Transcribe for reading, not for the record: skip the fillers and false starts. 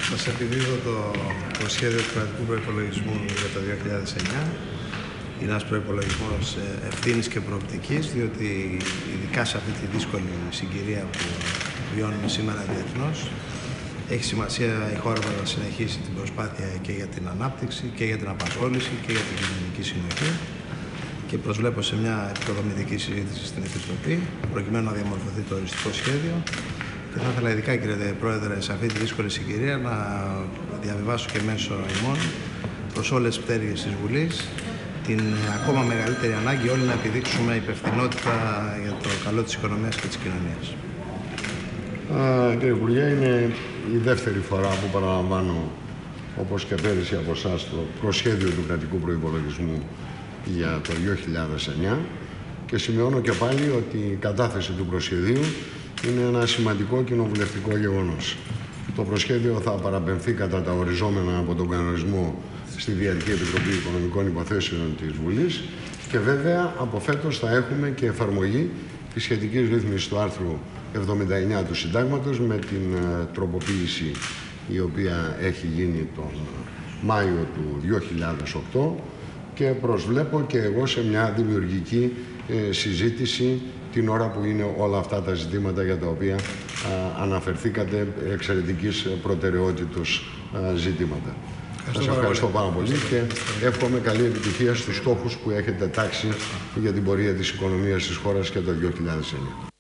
Σας επιδίδω το σχέδιο του κρατικού προϋπολογισμού για το 2009. Είναι ένας προϋπολογισμός ευθύνης και προοπτικής, διότι ειδικά σε αυτή τη δύσκολη συγκυρία που βιώνουμε σήμερα διεθνώς, έχει σημασία η χώρα να συνεχίσει την προσπάθεια και για την ανάπτυξη και για την απασχόληση και για την κοινωνική συνοχή. Και προσβλέπω σε μια επικοδομητική συζήτηση στην Επιτροπή, προκειμένου να διαμορφωθεί το οριστικό σχέδιο. Και θα ήθελα ειδικά, κύριε Πρόεδρε, σε αυτή τη δύσκολη συγκυρία να διαβιβάσω και μέσω ημών προς όλες τις πτέρυγες της Βουλής την ακόμα μεγαλύτερη ανάγκη όλοι να επιδείξουμε υπευθυνότητα για το καλό της οικονομίας και της κοινωνίας. Κύριε Υπουργέ, είναι η δεύτερη φορά που παραλαμβάνω, όπως και πέρυσι από εσάς, το προσχέδιο του κρατικού προϋπολογισμού για το 2009 και σημειώνω και πάλι ότι η κατάθεση του προσχεδίου είναι ένα σημαντικό κοινοβουλευτικό γεγονός. Το προσχέδιο θα παραπεμφθεί κατά τα οριζόμενα από τον κανονισμό στη Διαρκή Επιτροπή Οικονομικών Υποθέσεων της Βουλής και βέβαια από φέτος θα έχουμε και εφαρμογή της σχετικής ρύθμισης του άρθρου 79 του Συντάγματος με την τροποποίηση η οποία έχει γίνει τον Μάιο του 2008 και προσβλέπω και εγώ σε μια δημιουργική συζήτηση την ώρα που είναι όλα αυτά τα ζητήματα για τα οποία αναφερθήκατε, εξαιρετικής προτεραιότητος ζητήματα. Σας ευχαριστώ πάρα πολύ και εύχομαι καλή επιτυχία στους στόχους που έχετε τάξει για την πορεία της οικονομίας της χώρας και το 2009.